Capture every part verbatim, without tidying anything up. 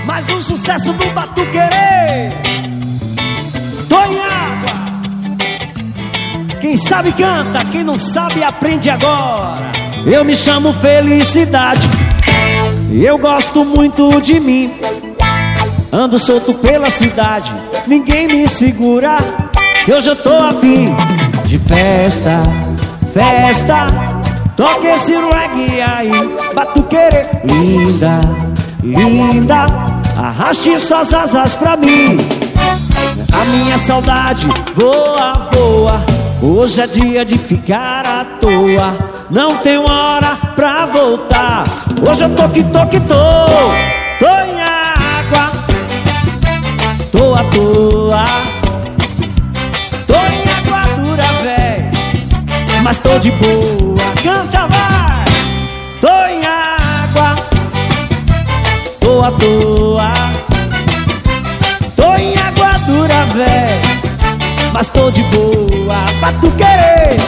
Mais um sucesso do Batuquerê. Tô em água. Quem sabe canta, quem não sabe aprende agora. Eu me chamo Felicidade, eu gosto muito de mim. Ando solto pela cidade, ninguém me segura. Hoje eu tô afim de festa, festa. Toque esse reggae aí, Batuquerê. Linda, linda, arraste suas asas pra mim. A minha saudade voa, voa. Hoje é dia de ficar à toa. Não tem hora pra voltar. Hoje eu tô que tô que tô. Tô em água, tô à toa. Tô em água dura, véi, mas tô de boa. Canta, vai! Tô em água, tô à toa. Tô em água dura, véi, mas tô de boa. Batuquerê.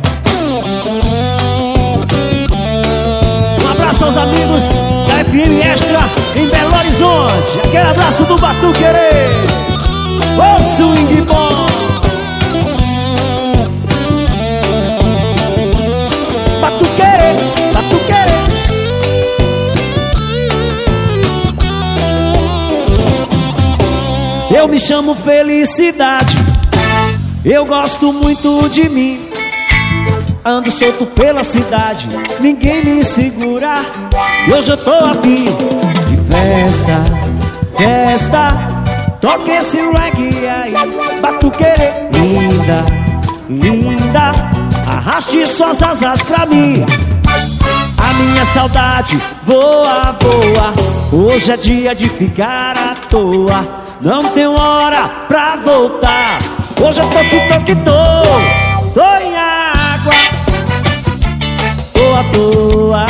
Um abraço aos amigos da F M Extra em Belo Horizonte. Aquele abraço do Batuquerê. Ô swing bom. Batuquerê, Batuquerê. Eu me chamo Felicidade, eu gosto muito de mim. Ando solto pela cidade, ninguém me segura. E hoje eu tô afim de festa, festa. Toque esse reggae aí, Batuquerê. Linda, linda, arraste suas asas pra mim. A minha saudade voa, voa. Hoje é dia de ficar à toa. Não tenho hora pra voltar. Hoje eu tô que tô que tô. Tô em água, tô à toa.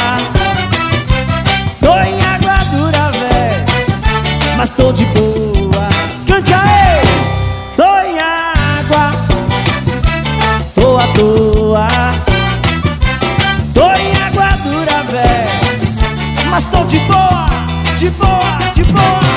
Tô em água dura, véi, mas tô de boa. Cante aí! Tô em água, tô à toa. Tô em água dura, véi, mas tô de boa, de boa, de boa.